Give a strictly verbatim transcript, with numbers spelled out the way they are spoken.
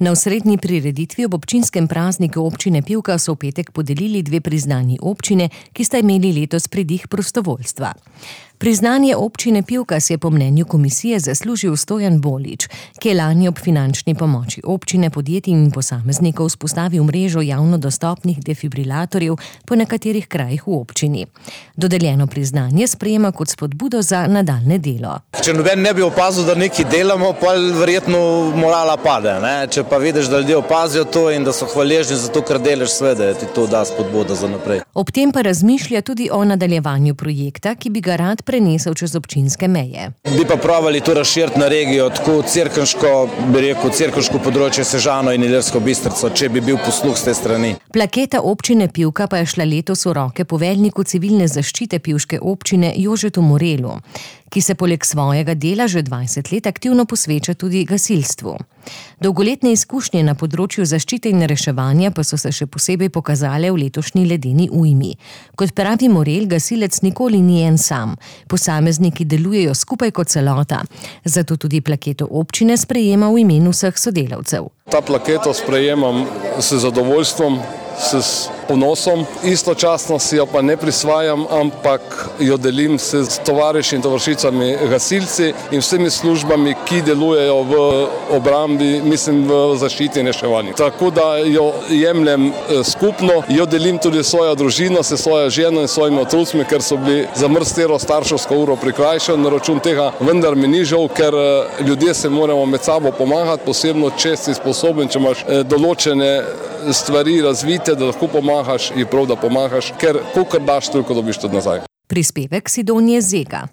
Na osrednji prireditvi ob občinskem prazniku občine Pivka so v petek podelili dve priznanji občine, ki sta imeli letos pridih prostovoljstva. Priznanje občine Pivka si je po mnenju komisije zaslužil Stojan Bolič, ki je lani ob finančni pomoči občine, podjetij in posameznikov vzpostavil mrežo javno dostopnih defibrilatorjev po nekaterih krajih v občini. Dodeljeno priznanje sprejema kot spodbudo za nadaljnje delo. Če noben ne bi opazil, da nekaj delamo, pa verjetno morala pade. Ne? Če pa vidiš, da ljudje opazijo to in da so hvaležni za to, kar delaš, seveda ti to da spodbuda za naprej. Ob tem pa razmišlja tudi o nadaljevanju projekta, ki bi ga rad prenesel čez občinske meje. Bi pa pravili to razširiti na regijo, tako cerkniško, bi rekel, cerkniško področje Sežano in Ilirsko Bistrico, če bi bil posluh z te strani. Plaketa občine Pivka pa je šla letos v roke poveljniku civilne zaščite pivške občine Jožetu Morelu, ki se poleg svojega dela že dvajset let aktivno posveča tudi gasilstvu. Dolgoletne izkušnje na področju zaščite in reševanja pa so se še posebej pokazale v letošnji ledeni ujmi. Kot pravi Morel, gasilec nikoli ni en sam. Posamezniki delujejo skupaj kot celota, zato tudi plaketo občine sprejema v imenu vseh sodelavcev. Ta plaketo sprejemam s zadovoljstvom, s ponosom, istočasno si jo pa ne prisvajam, ampak jo delim s tovariši in tovarišicami gasilci in vsemi službami, ki delujejo v obrambi, mislim v zaščiti in reševanju. Tako da jo jemljem skupno, jo delim tudi svojo družino, s svojo ženo in svojimi otroci, ker so bili za mrstero starševsko uro prikrajšani na račun tega, vendar mi ni žal, ker ljudje se moramo med sabo pomagati, posebno če si sposoben, če imaš določene stvari razvite, da lahko pomagaš, je prav, da pomagaš, ker kolikor daš, toliko dobiš tudi nazaj. Prispevek Sidonije Zega.